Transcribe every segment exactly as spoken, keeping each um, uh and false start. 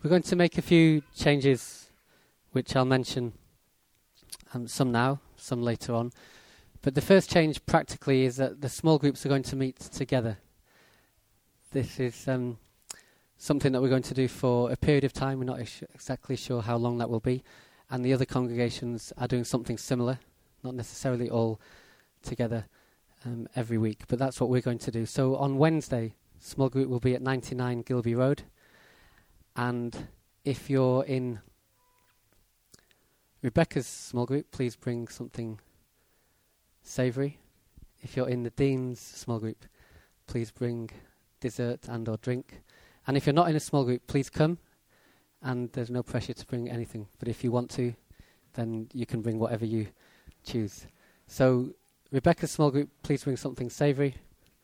We're going to make a few changes, which I'll mention, um, some now, some later on. But the first change practically is that the small groups are going to meet together. This is um, something that we're going to do for a period of time. We're not ex- exactly sure how long that will be. And the other congregations are doing something similar, not necessarily all together um, every week, but that's what we're going to do. So on Wednesday, small group will be at ninety-nine Gilby Road. And if you're in Rebecca's small group, please bring something savoury. If you're in the Dean's small group, please bring dessert and or drink. And if you're not in a small group, please come. And there's no pressure to bring anything. But if you want to, then you can bring whatever you choose. So Rebecca's small group, please bring something savoury.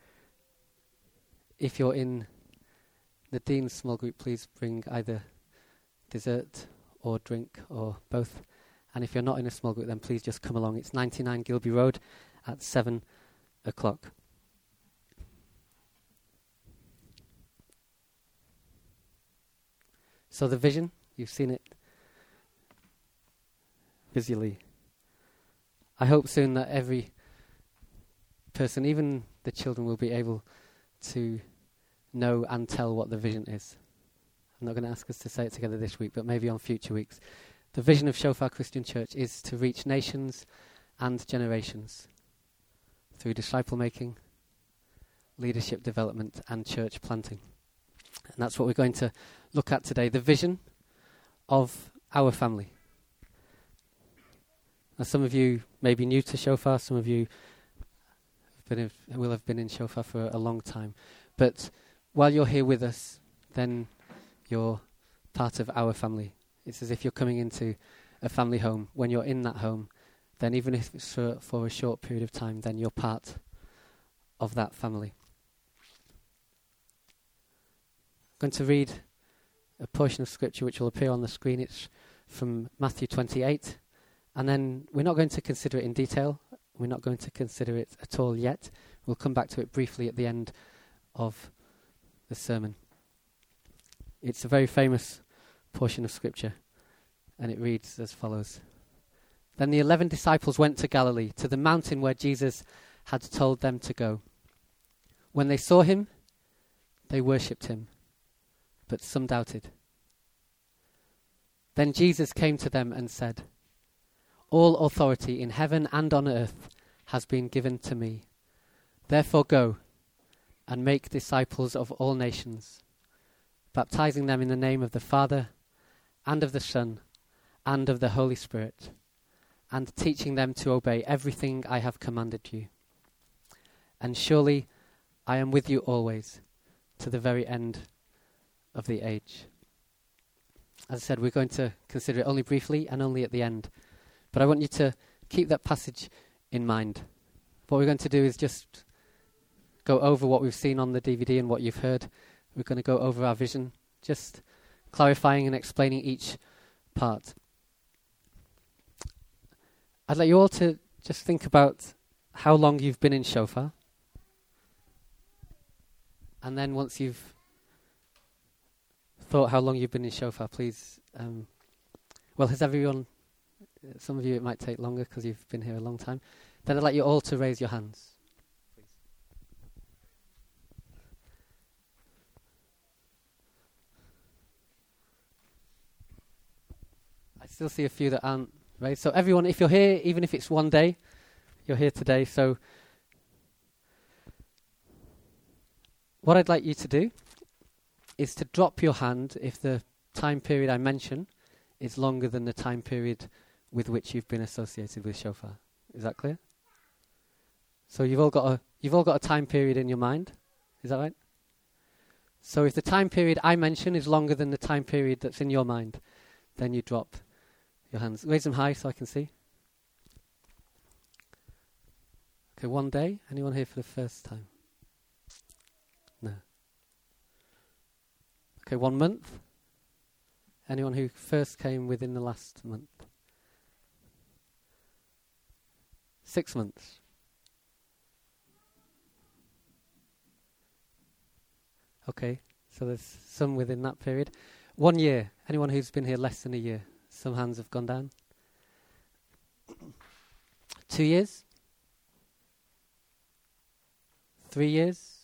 If you're in the Dean's small group, please bring either dessert or drink or both. And if you're not in a small group, then please just come along. It's ninety-nine Gilby Road at seven o'clock. So the vision, you've seen it visually. I hope soon that every person, even the children, will be able to know and tell what the vision is. I'm not going to ask us to say it together this week, but maybe on future weeks. The vision of Shofar Christian Church is to reach nations and generations through disciple making, leadership development, and church planting. And that's what we're going to look at today, the vision of our family. Now, some of you may be new to Shofar, some of you have been in, will have been in Shofar for a long time. But while you're here with us, then you're part of our family. It's as if you're coming into a family home. When you're in that home, then even if it's for, for a short period of time, then you're part of that family. I'm going to read a portion of scripture which will appear on the screen. It's from Matthew twenty-eight. And then we're not going to consider it in detail. We're not going to consider it at all yet. We'll come back to it briefly at the end of the sermon. It's a very famous portion of scripture, and it reads as follows. Then the eleven disciples went to Galilee, to the mountain where Jesus had told them to go. When they saw him, they worshipped him, but some doubted. Then Jesus came to them and said, "All authority in heaven and on earth has been given to me. Therefore go and make disciples of all nations, baptizing them in the name of the Father and of the Son and of the Holy Spirit, and teaching them to obey everything I have commanded you. And surely I am with you always, to the very end of the age." As I said, we're going to consider it only briefly and only at the end. But I want you to keep that passage in mind. What we're going to do is just go over what we've seen on the D V D and what you've heard. We're going to go over our vision, just clarifying and explaining each part. I'd like you all to just think about how long you've been in Shofar. And then once you've thought how long you've been in Shofar, please, um, well, has everyone, uh, some of you it might take longer because you've been here a long time, then I'd like you all to raise your hands. Please. I still see a few that aren't raised. So everyone, if you're here, even if it's one day, you're here today. So what I'd like you to do is to drop your hand if the time period I mention is longer than the time period with which you've been associated with Shofar. Is that clear? So you've all got a you've all got a time period in your mind. Is that right? So if the time period I mention is longer than the time period that's in your mind, then you drop your hands. Raise them high so I can see. Okay, one day. Anyone here for the first time? No. Okay, one month. Anyone who first came within the last month? Six months. Okay, so there's some within that period. One year. Anyone who's been here less than a year? Some hands have gone down. Two years? Three years?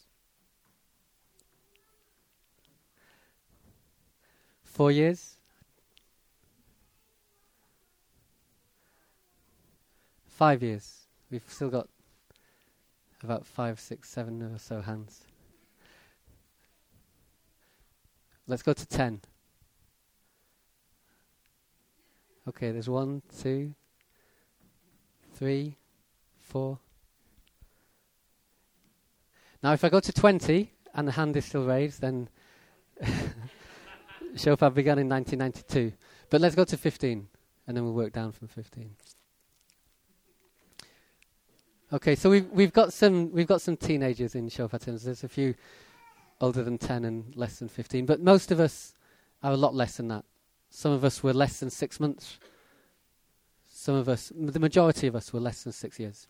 Four years? Five years. We've still got about five, six, seven or so hands. Let's go to ten. Okay, there's one, two, three, four. Now, if I go to twenty and the hand is still raised, then Shofar began in nineteen ninety-two. But let's go to fifteen, and then we'll work down from fifteen. Okay, so we've we've got some we've got some teenagers in Shofar terms. There's a few older than ten and less than fifteen, but most of us are a lot less than that. Some of us were less than six months. Some of us, m- the majority of us, were less than six years.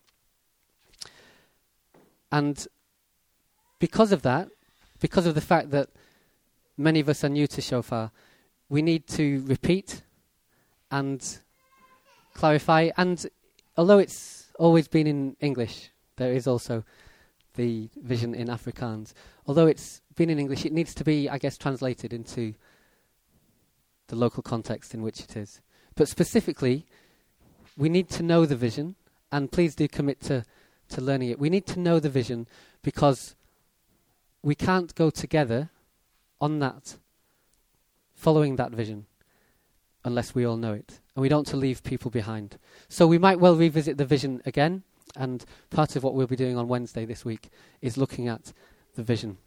And because of that, because of the fact that many of us are new to Shofar, we need to repeat and clarify. And although it's always been in English, there is also the vision in Afrikaans. Although it's been in English, it needs to be, I guess, translated into the local context in which it is. But specifically, we need to know the vision, and please do commit to, to learning it. We need to know the vision because we can't go together on that, following that vision, unless we all know it. And we don't want to leave people behind. So we might well revisit the vision again, and part of what we'll be doing on Wednesday this week is looking at the vision.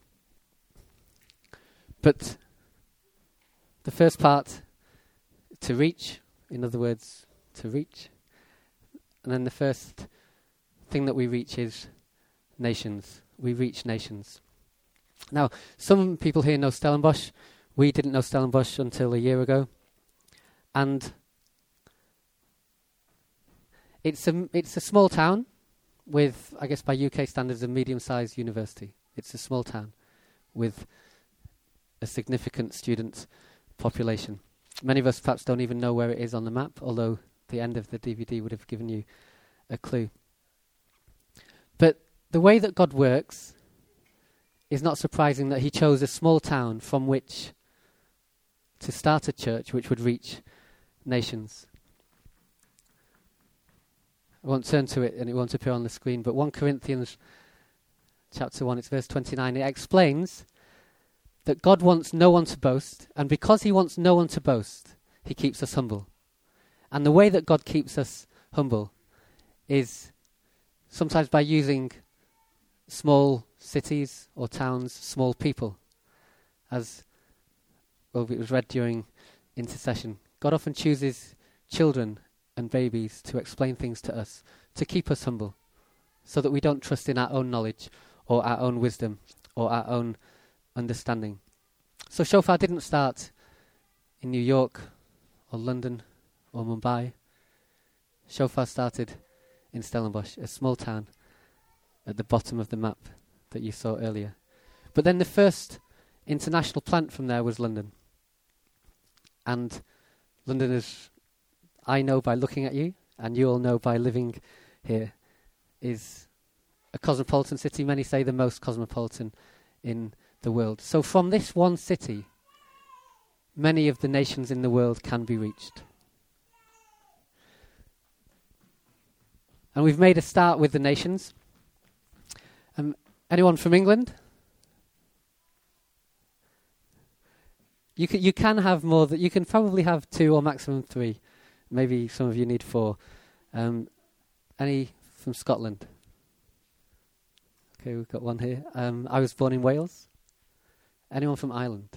But the first part, to reach, in other words, to reach. And then the first thing that we reach is nations. We reach nations. Now, some people here know Stellenbosch. We didn't know Stellenbosch until a year ago. And it's a, m- it's a small town with, I guess by U K standards, a medium-sized university. It's a small town with a significant student population. Many of us perhaps don't even know where it is on the map, although the end of the D V D would have given you a clue. But the way that God works is not surprising that he chose a small town from which to start a church which would reach nations. I won't turn to it and it won't appear on the screen, but First Corinthians chapter one, it's verse twenty-nine, it explains that God wants no one to boast, and because he wants no one to boast, he keeps us humble. And the way that God keeps us humble is sometimes by using small cities or towns, small people. As well, it was read during intercession. God often chooses children and babies to explain things to us, to keep us humble, so that we don't trust in our own knowledge or our own wisdom or our own understanding. So Shofar didn't start in New York or London or Mumbai. Shofar started in Stellenbosch, a small town at the bottom of the map that you saw earlier. But then the first international plant from there was London. And London is, I know by looking at you, and you all know by living here, is a cosmopolitan city. Many say the most cosmopolitan in the world. So from this one city, many of the nations in the world can be reached. And we've made a start with the nations. Um, anyone from England? You can, you can have more. Th- you can probably have two or maximum three. Maybe some of you need four. Um, any from Scotland? Okay, we've got one here. Um, I was born in Wales. Anyone from Ireland?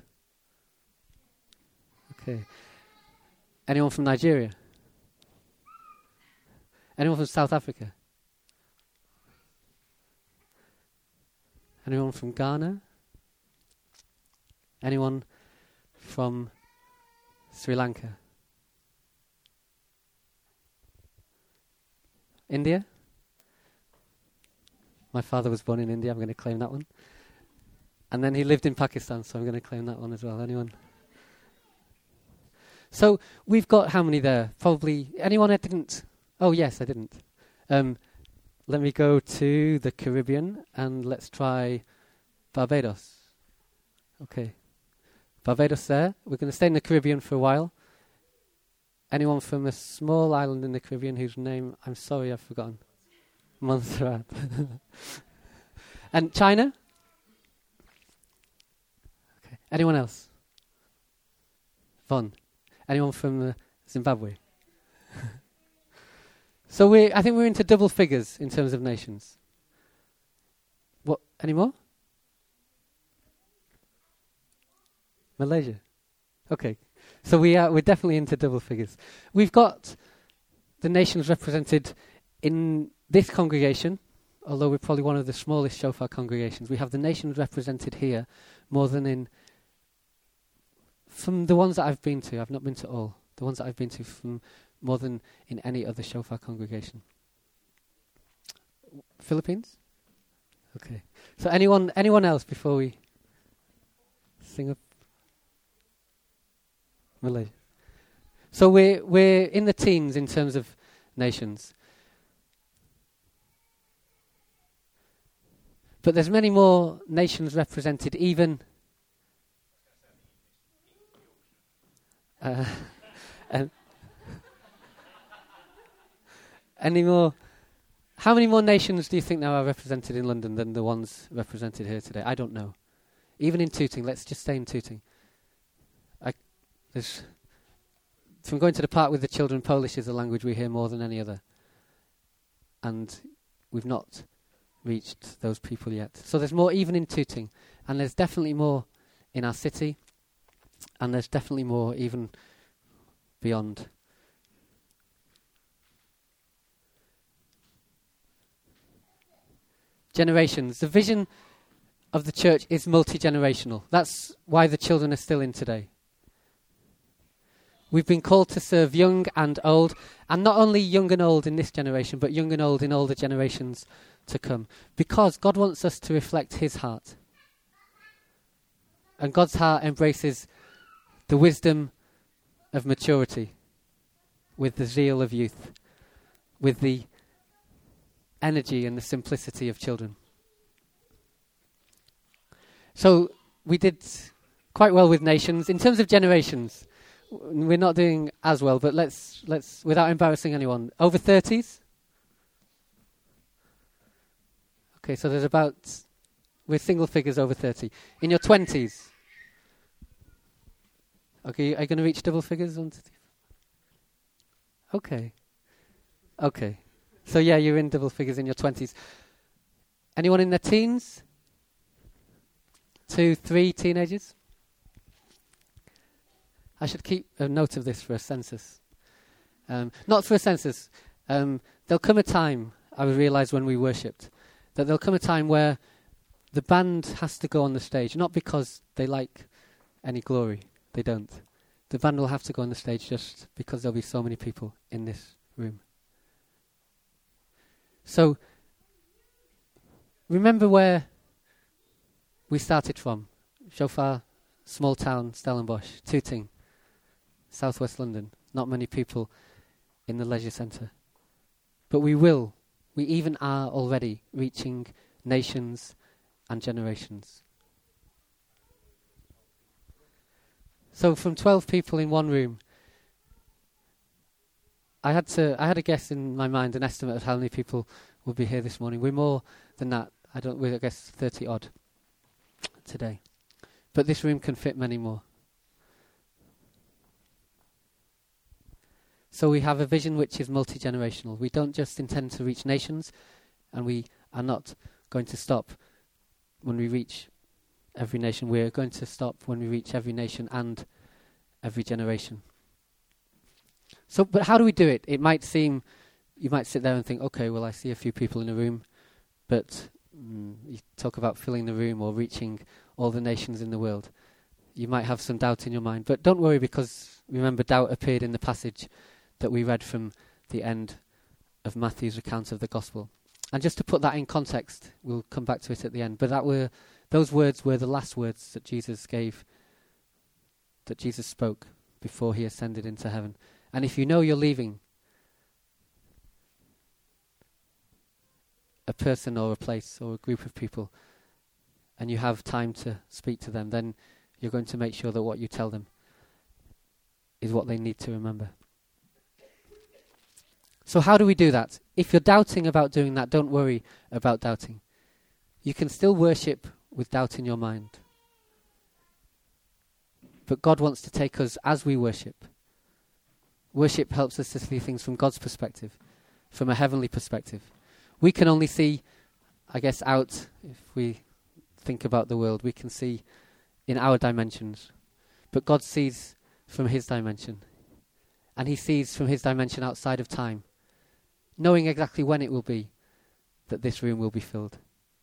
Okay. Anyone from Nigeria? Anyone from South Africa? Anyone from Ghana? Anyone from Sri Lanka? India? My father was born in India, I'm going to claim that one. And then he lived in Pakistan, so I'm going to claim that one as well. Anyone? So we've got how many there? Probably anyone I didn't? Oh yes, I didn't. Um, let me go to the Caribbean and let's try Barbados. Okay, Barbados there. We're going to stay in the Caribbean for a while. Anyone from a small island in the Caribbean whose name I'm sorry I've forgotten? Montserrat. And China? Okay. Anyone else? Von. Anyone from uh, Zimbabwe? So we, I think we're into double figures in terms of nations. What? Any more? Malaysia. Okay. So we are, we're definitely into double figures. We've got the nations represented in this congregation, although we're probably one of the smallest Shofar congregations. We have the nations represented here more than in, from the ones that I've been to, I've not been to all, the ones that I've been to from more than in any other Shofar congregation. Philippines? Okay. So anyone anyone else before we sing up? Malaysia. So we're we're in the teens in terms of nations. But there's many more nations represented even uh, and any more how many more nations do you think now are represented in London than the ones represented here today? I don't know. Even in Tooting, let's just stay in Tooting. I There's, from going to the park with the children, Polish is a language we hear more than any other. And we've not reached those people yet. So there's more even in Tooting. And there's definitely more in our city. And there's definitely more even beyond. Generations. The vision of the church is multi-generational. That's why the children are still in today. We've been called to serve young and old, and not only young and old in this generation, but young and old in all the generations to come. Because God wants us to reflect his heart. And God's heart embraces the wisdom of maturity with the zeal of youth, with the energy and the simplicity of children. So we did quite well with nations. In terms of generations, we're not doing as well, but let's, let's without embarrassing anyone, over thirties? Okay, so there's about, we're single figures over thirty. In your twenties? Okay, are you going to reach double figures? On okay. Okay. So yeah, you're in double figures in your twenties. Anyone in their teens? Two, three teenagers? I should keep a note of this for a census. Um, not for a census. Um, there'll come a time, I realise when we worshipped, that there'll come a time where the band has to go on the stage, not because they like any glory. They don't. The band will have to go on the stage just because there'll be so many people in this room. So, remember where we started from. Shofar, small town, Stellenbosch, Tooting, southwest London. Not many people in the leisure centre. But we will, we even are already reaching nations and generations. So from twelve people in one room, I had to. I had a guess in my mind, an estimate of how many people will be here this morning. We're more than that. I don't. We're I guess thirty odd today, but this room can fit many more. So we have a vision which is multi-generational. We don't just intend to reach nations, and we are not going to stop when we reach every nation. We're going to stop when we reach every nation and every generation. So, but how do we do it? It might seem, you might sit there and think, okay, well, I see a few people in a room, but mm, you talk about filling the room or reaching all the nations in the world. You might have some doubt in your mind, but don't worry, because remember, doubt appeared in the passage that we read from the end of Matthew's account of the gospel. And just to put that in context, we'll come back to it at the end, but that were those words were the last words that Jesus gave, that Jesus spoke before he ascended into heaven. And if you know you're leaving a person or a place or a group of people, and you have time to speak to them, then you're going to make sure that what you tell them is what they need to remember. So how do we do that? If you're doubting about doing that, don't worry about doubting. You can still worship with doubt in your mind. But God wants to take us as we worship. Worship helps us to see things from God's perspective, from a heavenly perspective. We can only see, I guess, out, if we think about the world, we can see in our dimensions. But God sees from his dimension. And he sees from his dimension outside of time, knowing exactly when it will be that this room will be filled.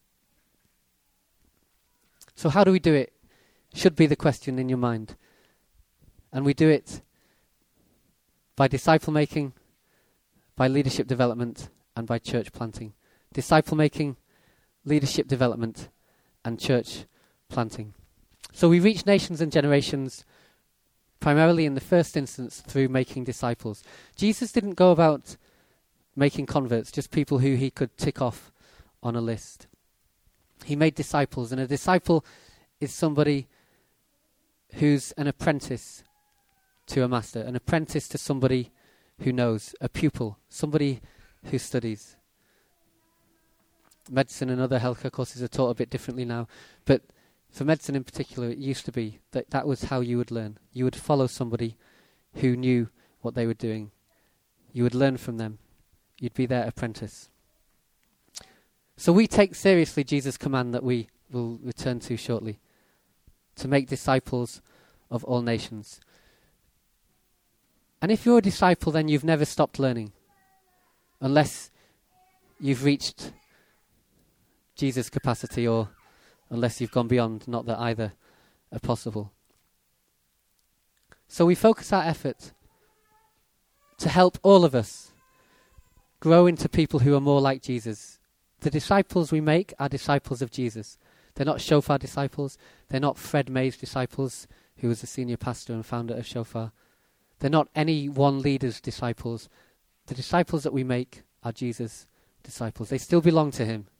So how do we do it? Should be the question in your mind. And we do it by disciple making, by leadership development, and by church planting. Disciple making, leadership development, and church planting. So we reach nations and generations primarily in the first instance through making disciples. Jesus didn't go about making converts, just people who he could tick off on a list. He made disciples, and a disciple is somebody who's an apprentice to a master, an apprentice to somebody who knows, a pupil, somebody who studies. Medicine and other healthcare courses are taught a bit differently now, but for medicine in particular, it used to be that that was how you would learn. You would follow somebody who knew what they were doing. You would learn from them. You'd be their apprentice. So we take seriously Jesus' command that we will return to shortly, to make disciples of all nations. And if you're a disciple, then you've never stopped learning, unless you've reached Jesus' capacity, or unless you've gone beyond, not that either are possible. So we focus our effort to help all of us grow into people who are more like Jesus. The disciples we make are disciples of Jesus. They're not Shofar disciples. They're not Fred May's disciples, who was the senior pastor and founder of Shofar. They're not any one leader's disciples. The disciples that we make are Jesus' disciples. They still belong to him.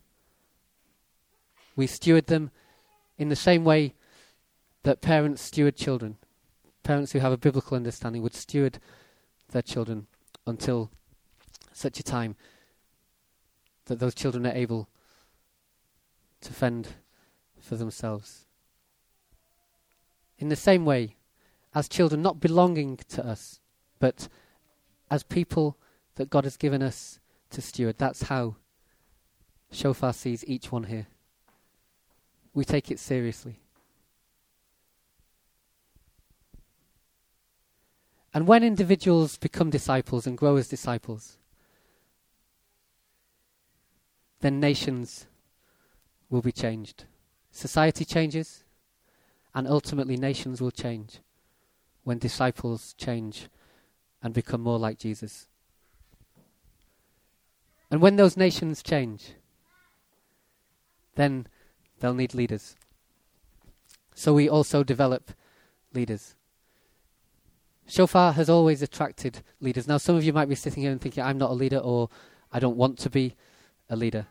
We steward them in the same way that parents steward children. Parents who have a biblical understanding would steward their children until such a time that those children are able to fend for themselves. In the same way, as children, not belonging to us, but as people that God has given us to steward. That's how Shofar sees each one here. We take it seriously. And when individuals become disciples and grow as disciples, then nations will be changed. Society changes, and ultimately nations will change when disciples change and become more like Jesus. And when those nations change, then they'll need leaders. So we also develop leaders. Shofar has always attracted leaders. Now, some of you might be sitting here and thinking, I'm not a leader, or I don't want to be a leader.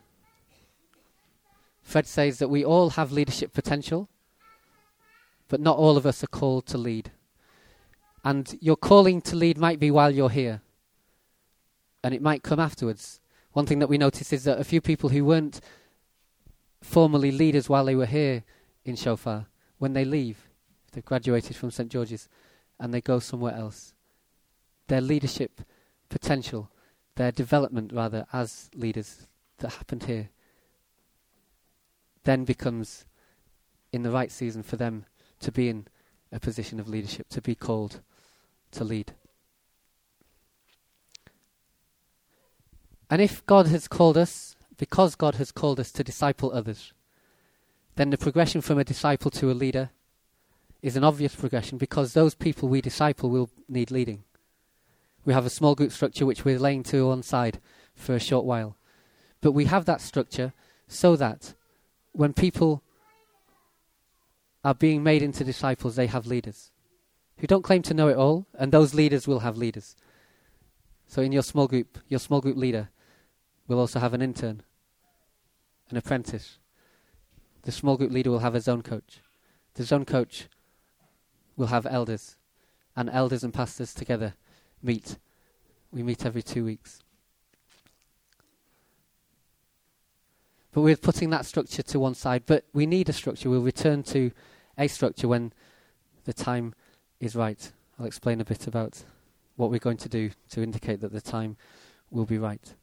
Fred says that we all have leadership potential, but not all of us are called to lead. And your calling to lead might be while you're here, and it might come afterwards. One thing that we notice is that a few people who weren't formally leaders while they were here in Shofar, when they leave, they've graduated from Saint George's, and they go somewhere else, their leadership potential, their development rather as leaders that happened here, then becomes in the right season for them to be in a position of leadership, to be called to lead. And if God has called us, because God has called us to disciple others, then the progression from a disciple to a leader is an obvious progression, because those people we disciple will need leading. We have a small group structure which we're laying to one side for a short while. But we have that structure so that when people are being made into disciples, they have leaders. who don't claim to know it all, and those leaders will have leaders. So in your small group, your small group leader will also have an intern, an apprentice. The small group leader will have a zone coach. The zone coach will have elders, and elders and pastors together meet. We meet every two weeks. But we're putting that structure to one side, but we need a structure. We'll return to a structure when the time is right. I'll explain a bit about what we're going to do to indicate that the time will be right.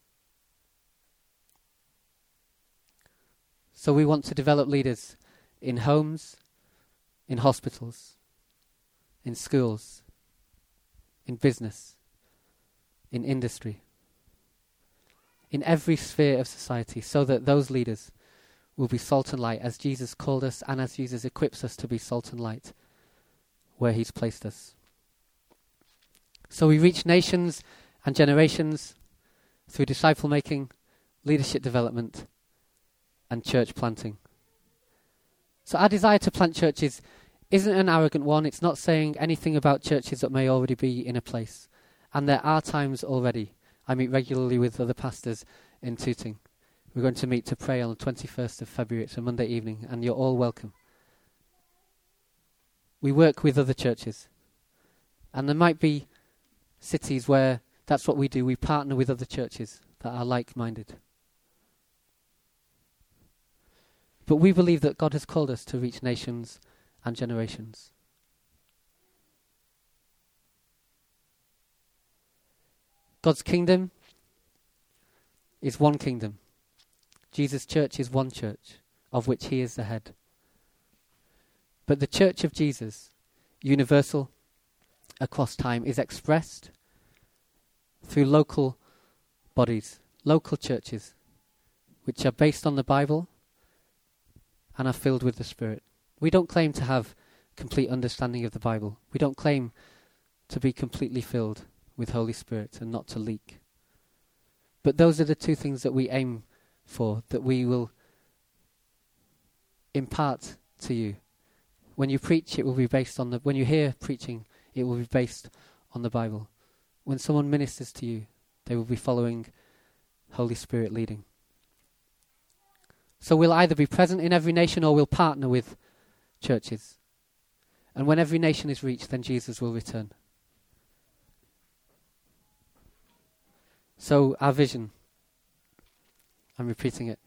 So we want to develop leaders in homes, in hospitals, in schools, in business, in industry, in every sphere of society, so that those leaders will be salt and light as Jesus called us and as Jesus equips us to be salt and light where he's placed us. So we reach nations and generations through disciple making, leadership development, and church planting. So our desire to plant churches isn't an arrogant one. It's not saying anything about churches that may already be in a place. And there are times already. I meet regularly with other pastors in Tooting. We're going to meet to pray on the twenty-first of February. It's a Monday evening, and you're all welcome. We work with other churches. And there might be cities where that's what we do. We partner with other churches that are like-minded. But we believe that God has called us to reach nations and generations. God's kingdom is one kingdom. Jesus' church is one church, of which he is the head. But the church of Jesus, universal, across time, is expressed through local bodies, local churches, which are based on the Bible and are filled with the Spirit. We don't claim to have complete understanding of the Bible. We don't claim to be completely filled with Holy Spirit and not to leak. But those are the two things that we aim for, that we will impart to you. When you preach, it will be based on the, when you hear preaching, it will be based on the Bible. When someone ministers to you, they will be following Holy Spirit leading. So we'll either be present in every nation or we'll partner with churches. And when every nation is reached, then Jesus will return. So our vision, I'm repeating it,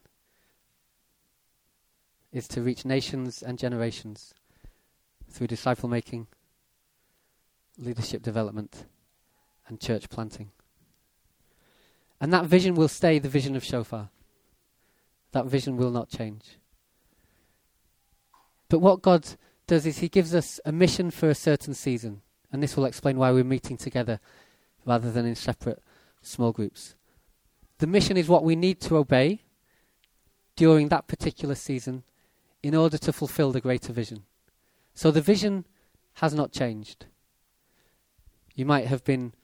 is to reach nations and generations through disciple making, leadership development, and church planting. And that vision will stay the vision of Shofar. That vision will not change. But what God does is he gives us a mission for a certain season. And this will explain why we're meeting together rather than in separate small groups. The mission is what we need to obey during that particular season in order to fulfill the greater vision. So the vision has not changed. You might have been,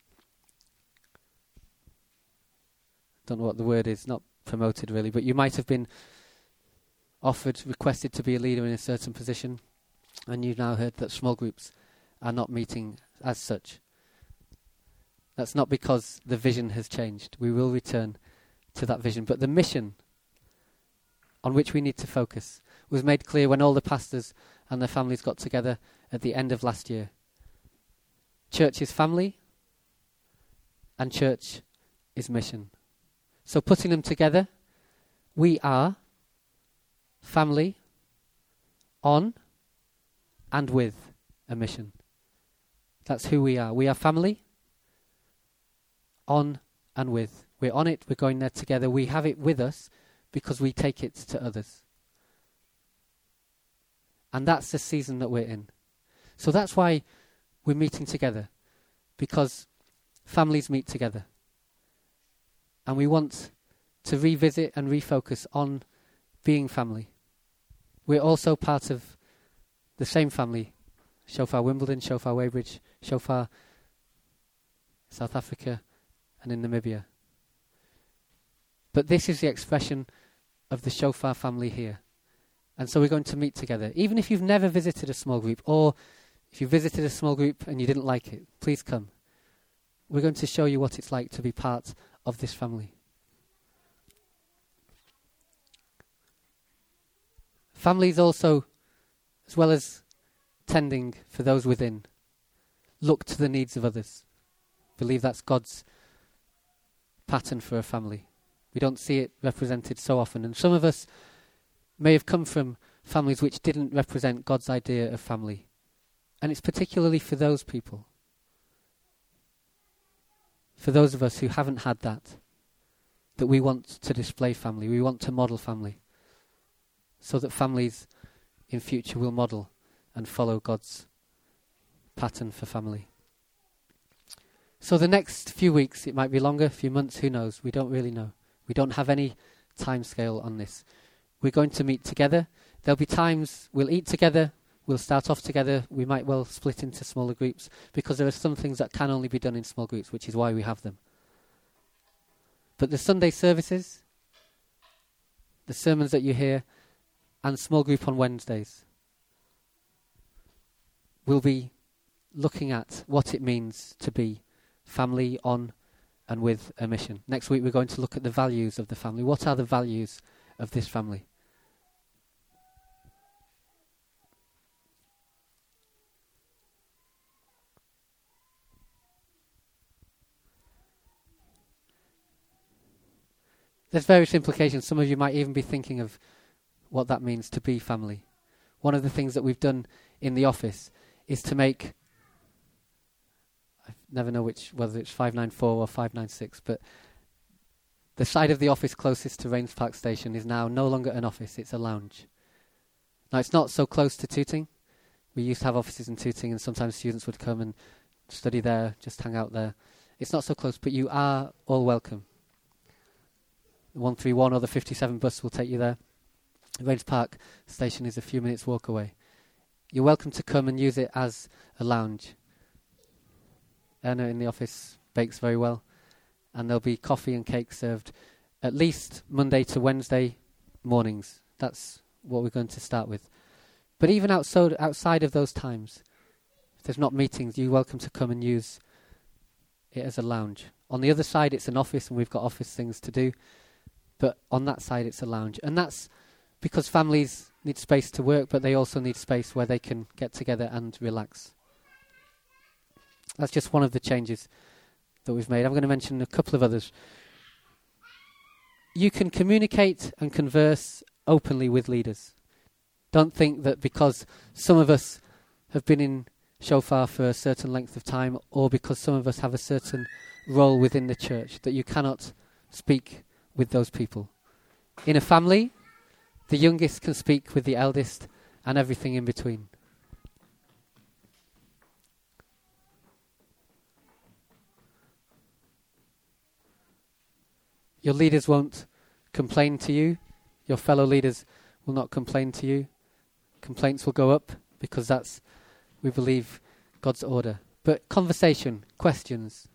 don't know what the word is, not promoted really, but you might have been offered, requested to be a leader in a certain position, and you've now heard that small groups are not meeting as such. That's not because the vision has changed. We will return to that vision. But the mission on which we need to focus was made clear when all the pastors and their families got together at the end of last year. Church is family, and church is mission. So putting them together, we are family on and with a mission. That's who we are. We are family on and with. We're on it, we're going there together. We have it with us because we take it to others. And that's the season that we're in. So that's why we're meeting together, because families meet together. And we want to revisit and refocus on being family. We're also part of the same family, Shofar Wimbledon, Shofar Weybridge, Shofar South Africa, and in Namibia. But this is the expression of the Shofar family here. And so we're going to meet together. Even if you've never visited a small group, or If you visited a small group and you didn't like it, please come. We're going to show you what it's like to be part of this family. Families also, as well as tending for those within, look to the needs of others. Believe that's God's pattern for a family. We don't see it represented so often. And some of us may have come from families which didn't represent God's idea of family. And it's particularly for those people, for those of us who haven't had that, that we want to display family. We want to model family, so that families in future will model and follow God's pattern for family. So the next few weeks, it might be longer, a few months, who knows? We don't really know. We don't have any time scale on this. We're going to meet together. There'll be times we'll eat together, we'll start off together, we might well split into smaller groups, because there are some things that can only be done in small groups, which is why we have them. But the Sunday services, the sermons that you hear, and small group on Wednesdays, we'll be looking at what it means to be family on and with a mission. Next week we're going to look at the values of the family. What are the values of this family? There's various implications. Some of you might even be thinking of what that means to be family. One of the things that we've done in the office is to make, I never know which, whether it's five nine four or five nine six, but the side of the office closest to Rains Park Station is now no longer an office, it's a lounge. Now, it's not so close to Tooting. We used to have offices in Tooting, and sometimes students would come and study there, just hang out there. It's not so close, but you are all welcome. The one three one or the fifty-seven bus will take you there. Rains Park Station is a few minutes walk away. You're welcome to come and use it as a lounge. Erna in the office bakes very well, and there'll be coffee and cake served at least Monday to Wednesday mornings. That's what we're going to start with. But even outside, outside of those times, if there's not meetings, you're welcome to come and use it as a lounge. On the other side, it's an office, and we've got office things to do. But on that side, it's a lounge. And that's because families need space to work, but they also need space where they can get together and relax. That's just one of the changes that we've made. I'm going to mention a couple of others. You can communicate and converse openly with leaders. Don't think that because some of us have been in Shofar for a certain length of time, or because some of us have a certain role within the church, that you cannot speak with those people. In a family, the youngest can speak with the eldest, and everything in between. Your leaders won't complain to you. Your fellow leaders will not complain to you. Complaints will go up, because that's, we believe, God's order. But conversation, questions,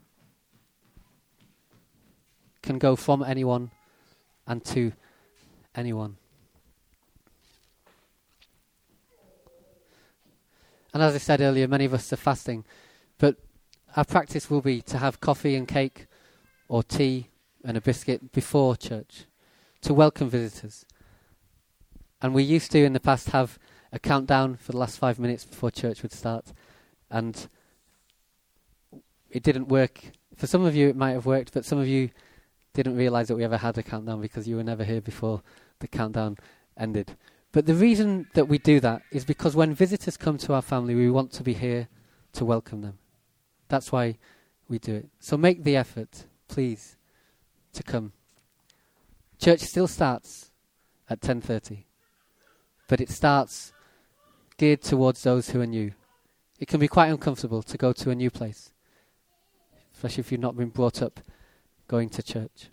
can go from anyone and to anyone. And as I said earlier, many of us are fasting, but our practice will be to have coffee and cake or tea and a biscuit before church to welcome visitors. And we used to in the past have a countdown for the last five minutes before church would start, and it didn't work. For some of you it might have worked, but some of you didn't realise that we ever had a countdown because you were never here before the countdown ended. But the reason that we do that is because when visitors come to our family, we want to be here to welcome them. That's why we do it. So make the effort, please, to come. Church still starts at ten thirty, but it starts geared towards those who are new. It can be quite uncomfortable to go to a new place, especially if you've not been brought up going to church.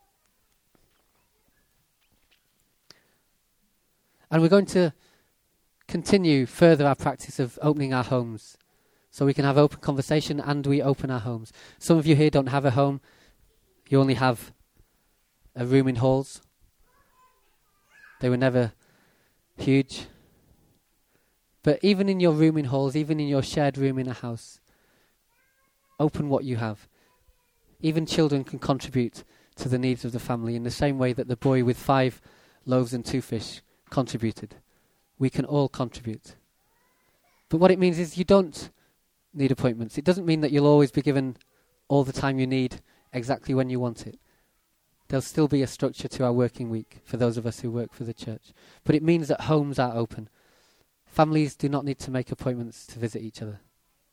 And we're going to continue further our practice of opening our homes so we can have open conversation, and we open our homes. Some of you here don't have a home. You only have a room in halls. They were never huge, But even in your rooming halls, even in your shared room in a house, open what you have. Even children can contribute to the needs of the family in the same way that the boy with five loaves and two fish contributed. We can all contribute. But what it means is you don't need appointments. It doesn't mean that you'll always be given all the time you need exactly when you want it. There'll still be a structure to our working week for those of us who work for the church. But it means that homes are open. Families do not need to make appointments to visit each other.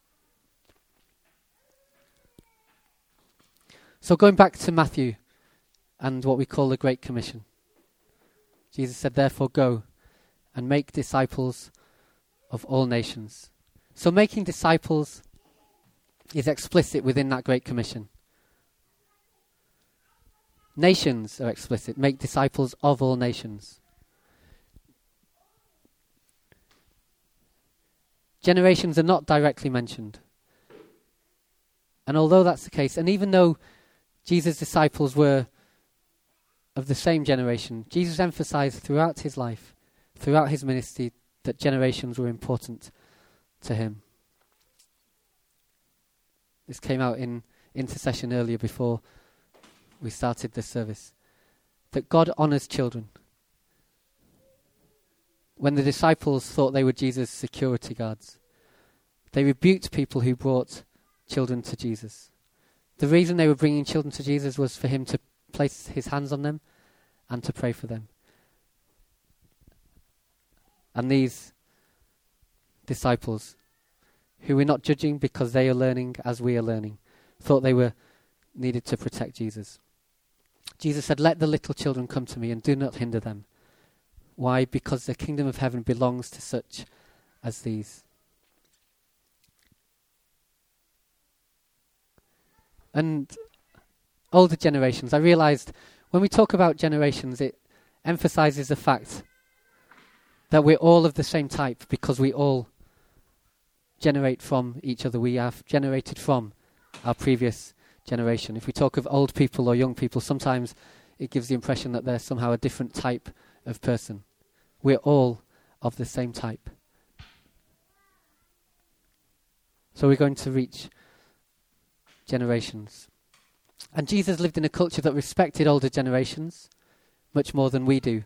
So going back to Matthew and what we call the Great Commission. Jesus said, therefore go and make disciples of all nations. So making disciples is explicit within that Great Commission. Nations are explicit. Make disciples of all nations. Generations are not directly mentioned. And although that's the case, and even though Jesus' disciples were of the same generation, Jesus emphasized throughout his life, throughout his ministry, that generations were important to him. This came out in intercession earlier before we started this service. That God honors children. When the disciples thought they were Jesus' security guards, they rebuked people who brought children to Jesus. The reason they were bringing children to Jesus was for him to place his hands on them and to pray for them. And these disciples, who we're not judging because they are learning as we are learning, thought they were needed to protect Jesus. Jesus said, let the little children come to me and do not hinder them. Why? Because the kingdom of heaven belongs to such as these. And older generations, I realized when we talk about generations, it emphasizes the fact that we're all of the same type because we all generate from each other. We have generated from our previous generation. If we talk of old people or young people, sometimes it gives the impression that they're somehow a different type of person. We're all of the same type. So we're going to reach generations. And Jesus lived in a culture that respected older generations much more than we do.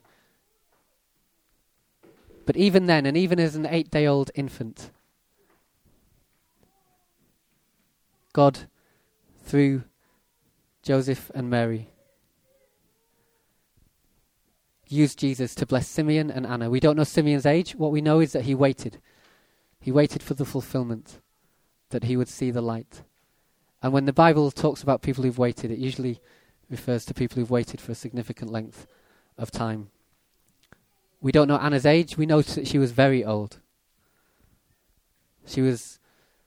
But even then, and even as an eight-day-old infant, God, through Joseph and Mary, used Jesus to bless Simeon and Anna. We don't know Simeon's age. What we know is that he waited. He waited for the fulfillment, that he would see the light. And when the Bible talks about people who've waited, it usually refers to people who've waited for a significant length of time. We don't know Anna's age. We know that she was very old. She was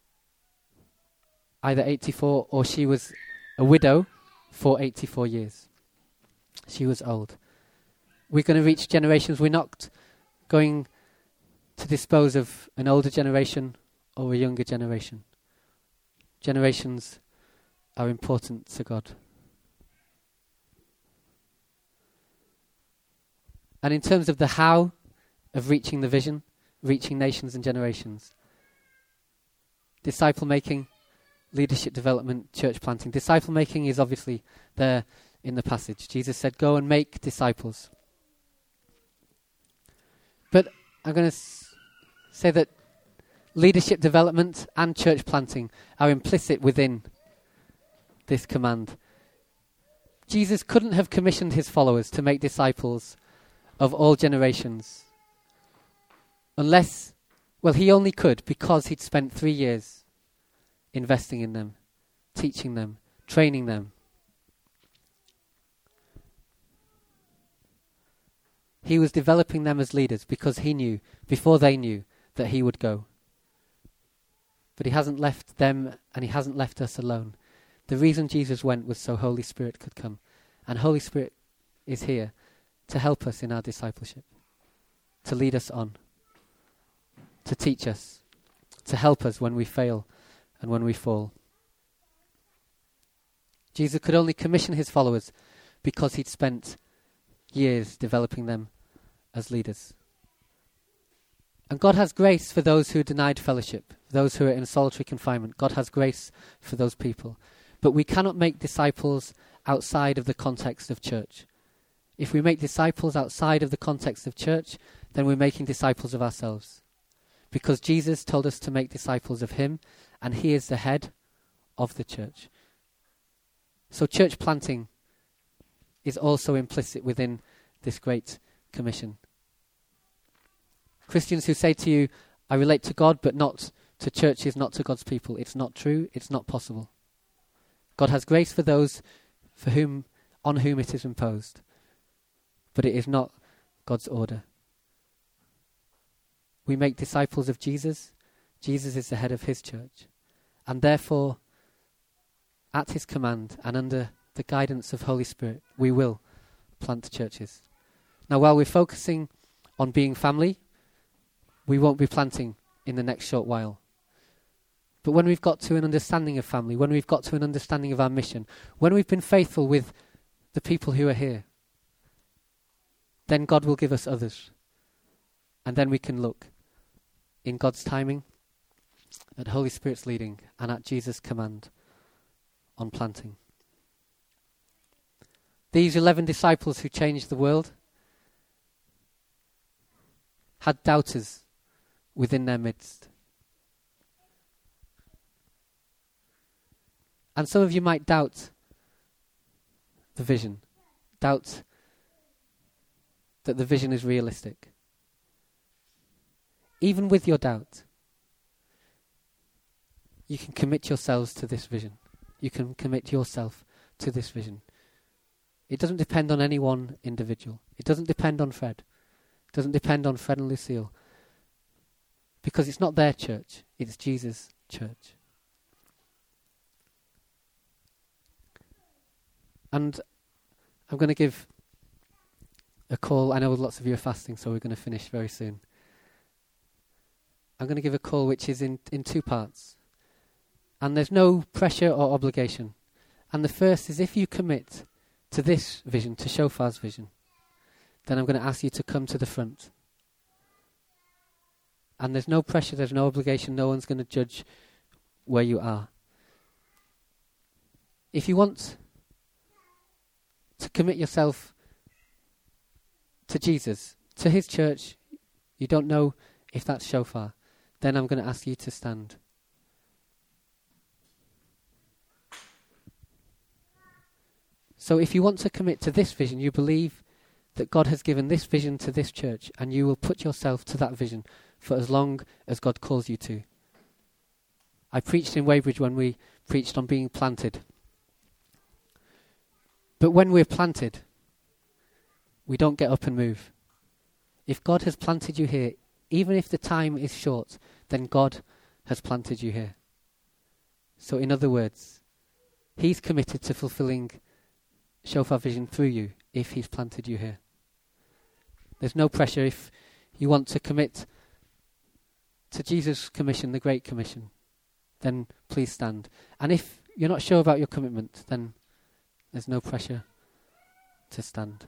either eighty-four or she was a widow for eighty-four years. She was old. We're going to reach generations. We're not going to dispose of an older generation or a younger generation. Generations are important to God. And in terms of the how of reaching the vision, reaching nations and generations, disciple making, leadership development, church planting. Disciple making is obviously there in the passage. Jesus said, go and make disciples. But I'm going to s- say that leadership development and church planting are implicit within this command. Jesus couldn't have commissioned his followers to make disciples of all generations unless, well, he only could because he'd spent three years investing in them, teaching them, training them. He was developing them as leaders because he knew, before they knew, that he would go. But he hasn't left them and he hasn't left us alone. The reason Jesus went was so Holy Spirit could come. And Holy Spirit is here to help us in our discipleship, to lead us on, to teach us, to help us when we fail and when we fall. Jesus could only commission his followers because he'd spent years developing them as leaders. And God has grace for those who are denied fellowship, those who are in solitary confinement. God has grace for those people. But we cannot make disciples outside of the context of church. If we make disciples outside of the context of church, then we're making disciples of ourselves. Because Jesus told us to make disciples of him, and he is the head of the church. So church planting is also implicit within this great commission. Christians who say to you, I relate to God, but not to churches, not to God's people. It's not true. It's not possible. God has grace for those for whom, on whom it is imposed. But it is not God's order. We make disciples of Jesus. Jesus is the head of his church. And therefore, at his command and under the guidance of Holy Spirit, we will plant churches. Now, while we're focusing on being family, we won't be planting in the next short while. But when we've got to an understanding of family, when we've got to an understanding of our mission, when we've been faithful with the people who are here, then God will give us others. And then we can look in God's timing, at Holy Spirit's leading, and at Jesus' command on planting. These eleven disciples who changed the world had doubters within their midst. And some of you might doubt the vision, doubt that the vision is realistic. Even with your doubt, you can commit yourselves to this vision. You can commit yourself to this vision. It doesn't depend on any one individual. It doesn't depend on Fred. It doesn't depend on Fred and Lucille. Because it's not their church, it's Jesus' church. And I'm going to give a call. I know lots of you are fasting, so we're going to finish very soon. I'm going to give a call which is in, in two parts. And there's no pressure or obligation. And the first is, if you commit to this vision, to Shofar's vision, then I'm going to ask you to come to the front. And there's no pressure, there's no obligation, no one's going to judge where you are. If you want to commit yourself to Jesus, to his church, you don't know if that's Shofar, then I'm going to ask you to stand. So if you want to commit to this vision, you believe that God has given this vision to this church, and you will put yourself to that vision for as long as God calls you to. I preached in Weybridge when we preached on being planted. But when we're planted, we don't get up and move. If God has planted you here, even if the time is short, then God has planted you here. So in other words, he's committed to fulfilling Shofar vision through you if he's planted you here. There's no pressure. If you want to commit to Jesus' commission, the Great Commission, then please stand. And if you're not sure about your commitment, then there's no pressure to stand.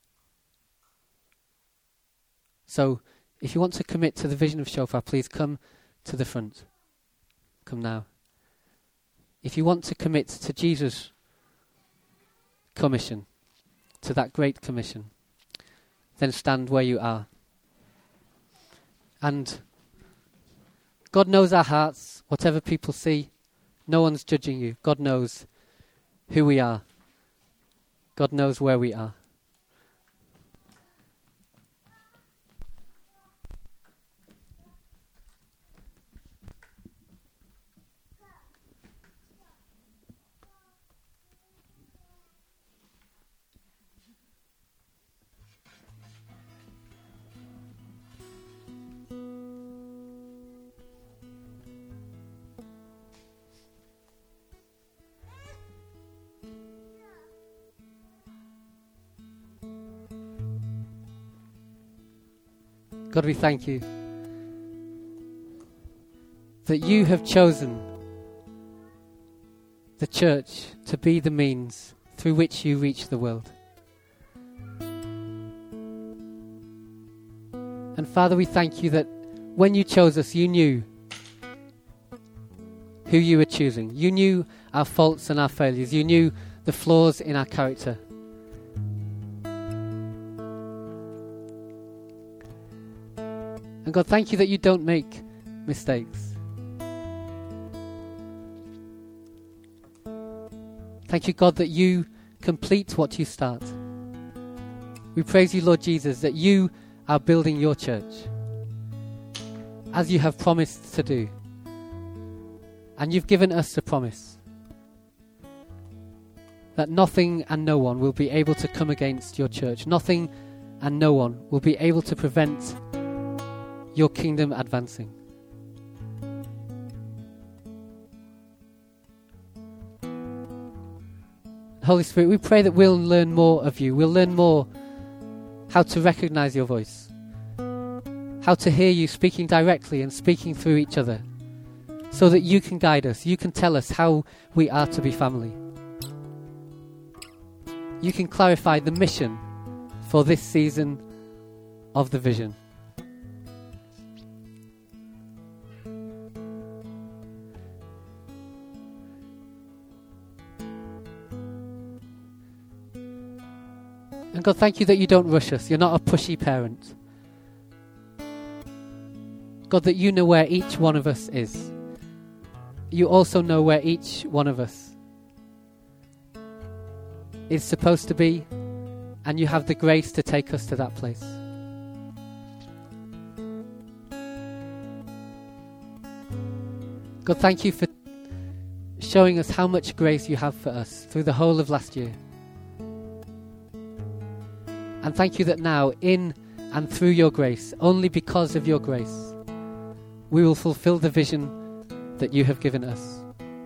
So, if you want to commit to the vision of Shofar, please come to the front. Come now. If you want to commit to Jesus' commission, to that great commission, then stand where you are. And God knows our hearts, whatever people see. No one's judging you. God knows who we are. God knows where we are. God, we thank you that you have chosen the church to be the means through which you reach the world. And Father, we thank you that when you chose us, you knew who you were choosing. You knew our faults and our failures. You knew the flaws in our character. And God, thank you that you don't make mistakes. Thank you, God, that you complete what you start. We praise you, Lord Jesus, that you are building your church as you have promised to do. And you've given us a promise that nothing and no one will be able to come against your church. Nothing and no one will be able to prevent your kingdom advancing. Holy Spirit, we pray that we'll learn more of you. We'll learn more how to recognize your voice, how to hear you speaking directly and speaking through each other, so that you can guide us. You can tell us how we are to be family. You can clarify the mission for this season of the vision. And God, thank you that you don't rush us. You're not a pushy parent. God, that you know where each one of us is. You also know where each one of us is supposed to be, and you have the grace to take us to that place. God, thank you for showing us how much grace you have for us through the whole of last year. And thank you that now, in and through your grace, only because of your grace, we will fulfill the vision that you have given us.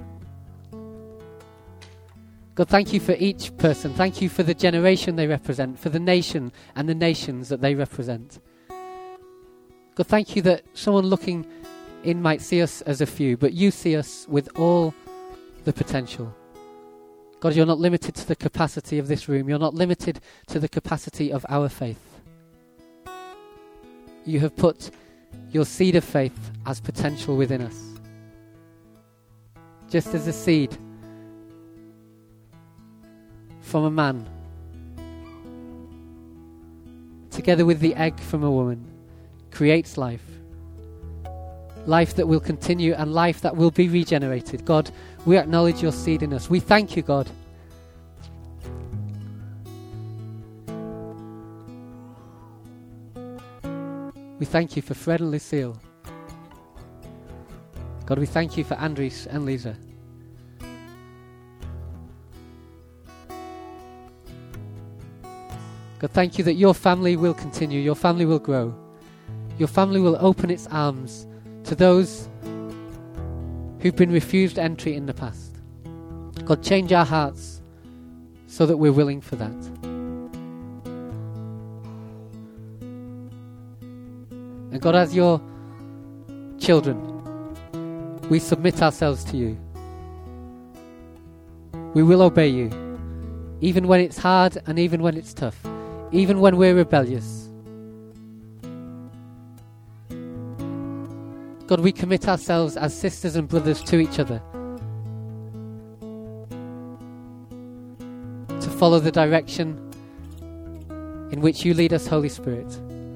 God, thank you for each person. Thank you for the generation they represent, for the nation and the nations that they represent. God, thank you that someone looking in might see us as a few, but you see us with all the potential. God, you're not limited to the capacity of this room. You're not limited to the capacity of our faith. You have put your seed of faith as potential within us. Just as a seed from a man, together with the egg from a woman, creates life. Life that will continue and life that will be regenerated. God, we acknowledge your seed in us. We thank you, God. We thank you for Fred and Lucille. God, we thank you for Andres and Lisa. God, thank you that your family will continue. Your family will grow. Your family will open its arms to those who've been refused entry in the past. God, change our hearts so that we're willing for that. And God, as your children, we submit ourselves to you. We will obey you, even when it's hard and even when it's tough, even when we're rebellious. God, we commit ourselves as sisters and brothers to each other to follow the direction in which you lead us, Holy Spirit.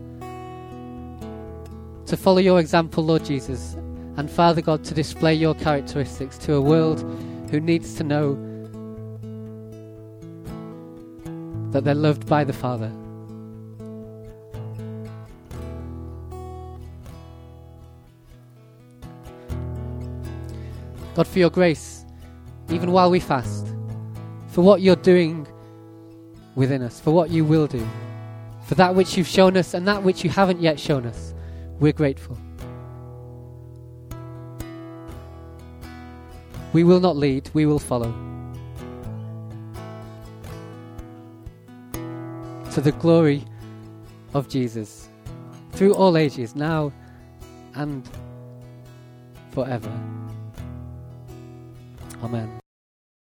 To follow your example, Lord Jesus, and Father God, to display your characteristics to a world who needs to know that they're loved by the Father. God, for your grace, even while we fast, for what you're doing within us, for what you will do, for that which you've shown us and that which you haven't yet shown us, we're grateful. We will not lead, we will follow. To the glory of Jesus, through all ages, now and forever. Amen.